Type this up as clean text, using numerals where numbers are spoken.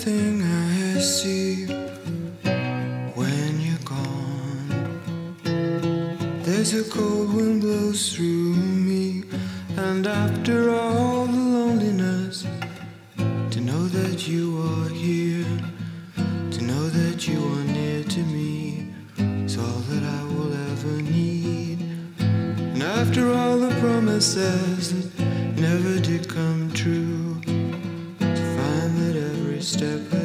everything I see when you're gone. There's a cold wind blows through me, and after all the loneliness, to know that you are here, to know that you are near to me, is all that I will ever need. And after all the promises that never did come true, to find that every step